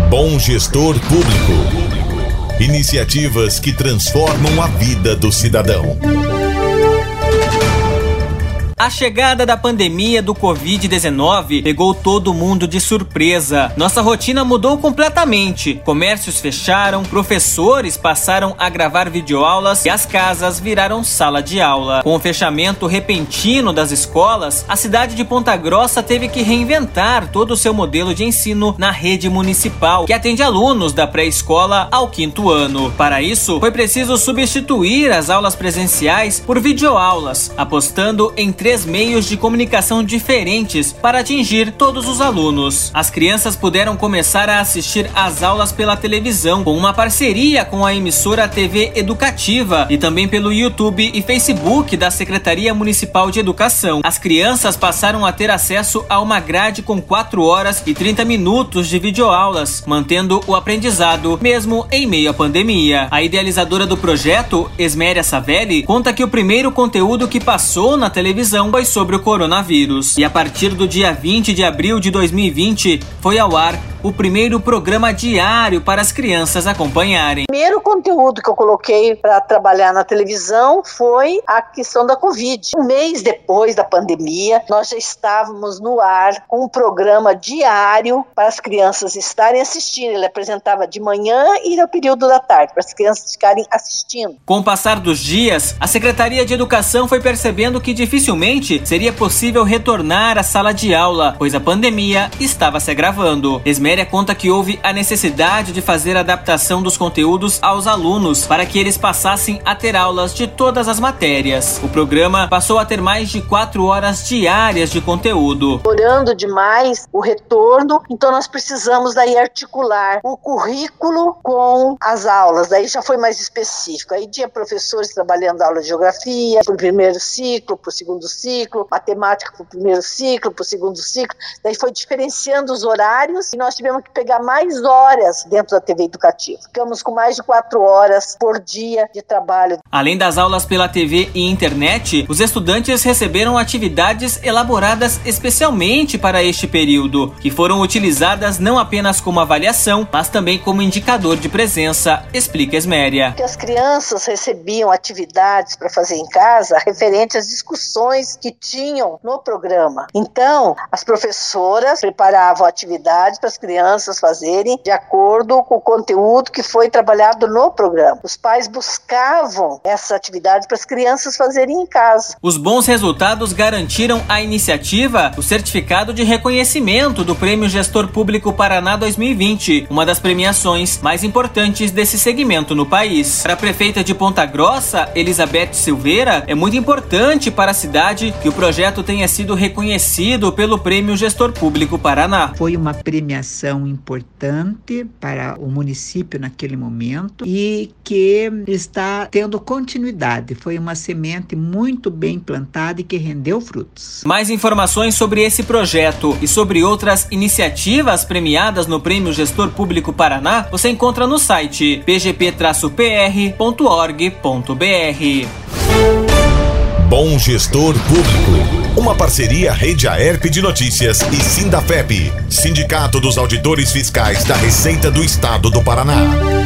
Bom Gestor Público. Iniciativas que transformam a vida do cidadão. A chegada da pandemia do Covid-19 pegou todo mundo de surpresa. Nossa rotina mudou completamente. Comércios fecharam, professores passaram a gravar videoaulas e as casas viraram sala de aula. Com o fechamento repentino das escolas, a cidade de Ponta Grossa teve que reinventar todo o seu modelo de ensino na rede municipal, que atende alunos da pré-escola ao 5º ano. Para isso, foi preciso substituir as aulas presenciais por videoaulas, apostando em 3 meios de comunicação diferentes para atingir todos os alunos. As crianças puderam começar a assistir às aulas pela televisão, com uma parceria com a emissora TV Educativa e também pelo YouTube e Facebook da Secretaria Municipal de Educação. As crianças passaram a ter acesso a uma grade com 4 horas e 30 minutos de videoaulas, mantendo o aprendizado mesmo em meio à pandemia. A idealizadora do projeto, Esméria Savelli, conta que o primeiro conteúdo que passou na televisão foi sobre o coronavírus. E a partir do dia 20 de abril de 2020, foi ao ar o primeiro programa diário para as crianças acompanharem. O primeiro conteúdo que eu coloquei para trabalhar na televisão foi a questão da Covid. Um mês depois da pandemia, nós já estávamos no ar com um programa diário para as crianças estarem assistindo. Ele apresentava de manhã e no período da tarde, para as crianças ficarem assistindo. Com o passar dos dias, a Secretaria de Educação foi percebendo que dificilmente seria possível retornar à sala de aula, pois a pandemia estava se agravando. Esméria conta que houve a necessidade de fazer a adaptação dos conteúdos aos alunos para que eles passassem a ter aulas de todas as matérias. O programa passou a ter mais de 4 horas diárias de conteúdo. Orando demais o retorno, então nós precisamos daí articular o currículo com as aulas, daí já foi mais específico. Aí tinha professores trabalhando aula de geografia para o primeiro ciclo, para o segundo ciclo, matemática para o primeiro ciclo, para o segundo ciclo, daí foi diferenciando os horários e nós tivemos que pegar mais horas dentro da TV Educativa. Ficamos com mais de 4 horas por dia de trabalho. Além das aulas pela TV e internet, os estudantes receberam atividades elaboradas especialmente para este período, que foram utilizadas não apenas como avaliação, mas também como indicador de presença, explica Esméria. As crianças recebiam atividades para fazer em casa referente às discussões que tinham no programa. Então, as professoras preparavam atividades para as crianças fazerem de acordo com o conteúdo que foi trabalhado no programa. Os pais buscavam essa atividade para as crianças fazerem em casa. Os bons resultados garantiram à iniciativa o certificado de reconhecimento do Prêmio Gestor Público Paraná 2020, uma das premiações mais importantes desse segmento no país. Para a prefeita de Ponta Grossa, Elizabeth Silveira, é muito importante para a cidade que o projeto tenha sido reconhecido pelo Prêmio Gestor Público Paraná. Foi uma premiação importante para o município naquele momento e que está tendo continuidade. Foi uma semente muito bem plantada e que rendeu frutos. Mais informações sobre esse projeto e sobre outras iniciativas premiadas no Prêmio Gestor Público Paraná você encontra no site pgp-pr.org.br. Bom Gestor Público. Uma parceria Rede Aerp de Notícias e Sindafep, Sindicato dos Auditores Fiscais da Receita do Estado do Paraná.